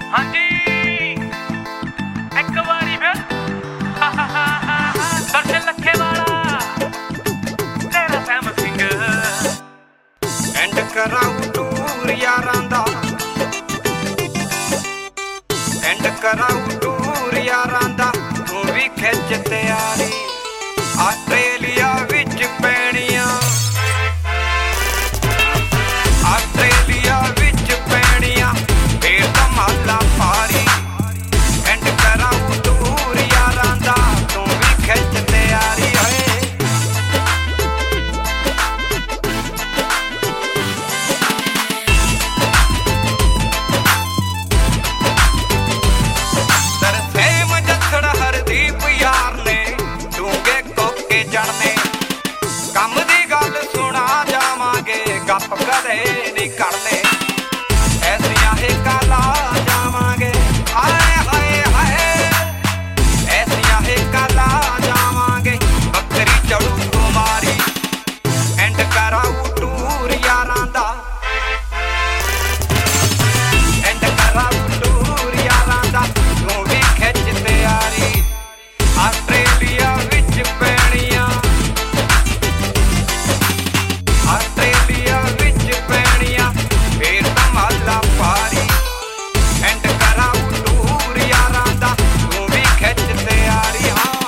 हाँ जी एक बारी फिर दर्शन लखे वाला तेरा सैम सिंह एंड कराऊं टूर यारां दा एंड कराऊं टूर यारां दा तू भी खिच तैयारी आस्ट्रेलिया विच पैणियां आस्ट्रेलिया विच पैणियां फिर धमाला पारी एंड कराऊं टूर यारां दा तू भी खिच तैयारी है कम दी गल सुना जावांगे गप कदे नहीं करने ऐसियां हिक्कां ला जावांगे हाय हाय हाय ऐसियां हिक्कां ला जावांगे बकरी चढ़ू कुमारी एंड कराऊं टूर यारां दा एंड कराऊं टूर यारां दा तू भी खिच तैयारी आस्ट्रेलिया विच पैणियां आस्ट्रेलिया विच पैणियां फिर धमाला पारी एंड कराऊं टूर यारां दा तू भी खिच तैयारी हाँ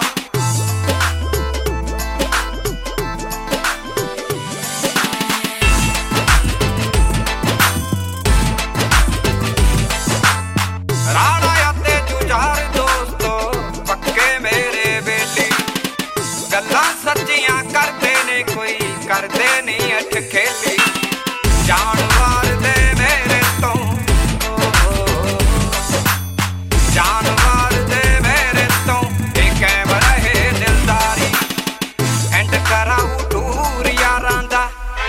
राणा अते जुझार दोस्तो पक्के मेरे बेली गल्लां सच्चियां करदे ने कोई करदे नहीं अठ खेली जानवर दे मेरे तो जानवर दे मेरे तो कैम रहे दिलदारी एंड कराऊं टूर यारां दा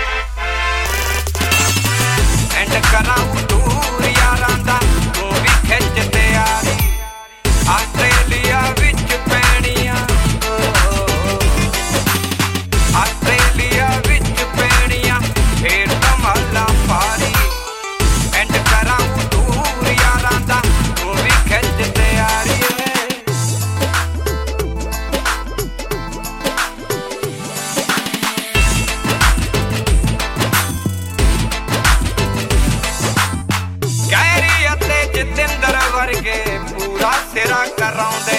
एंड कराऊं टूर यारां दा तू भी खिच तैयारी आस्ट्रेलिया विच पैणियां आस्ट्रेलिया विच पैणियां फिर धमाला पारी एंड कराऊं टूर यारां दा तू भी खिच तैयारी गैरी अते जितेंद्र वर्गे पूरा सिरा कराउंदे